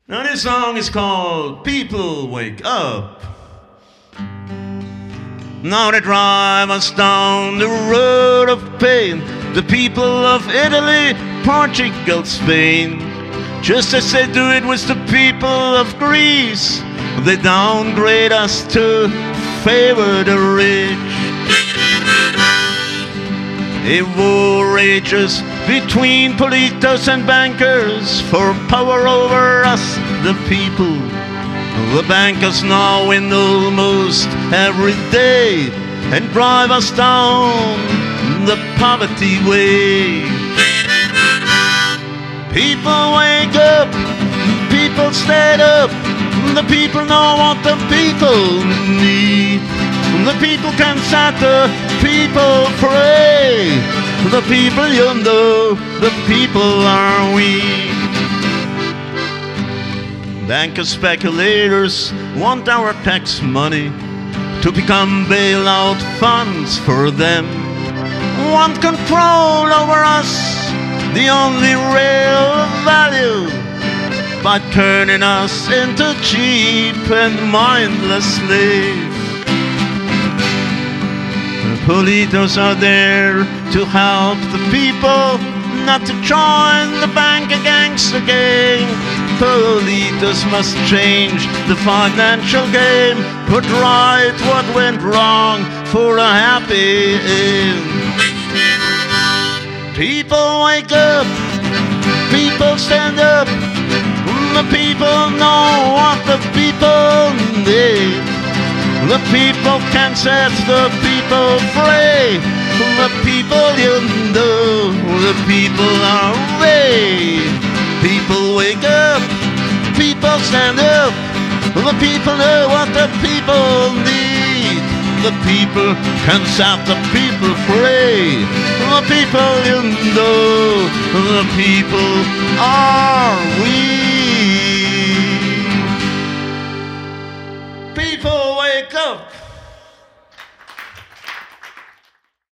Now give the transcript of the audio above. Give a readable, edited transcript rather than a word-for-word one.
Now this song is called People Wake Up. Now they drive us down the road of pain, the people of Italy, Portugal, Spain. Just as they do it with the people of Greece, they downgrade us to favor the rich. A war rages between politos and bankers for power over us, the people. The bankers now win almost every day and drive us down the poverty way. People wake up, people stand up, the people know what the people need. The people can set the people free. The people you know, the people are we. Bankers, speculators want our tax money to become bailout funds for them. Want control over us, the only real value, by turning us into cheap and mindless slaves. The politos are there to help the people, not to join the bank against the gang. Politos must change the financial game, put right what went wrong for a happy end. People wake up, people stand up, the people know what the people need. The people can set the people free. The people you know, the people are we. People wake up, people stand up, the people know what the people need. The people can set the people free. The people you know, the people are we. People wake up.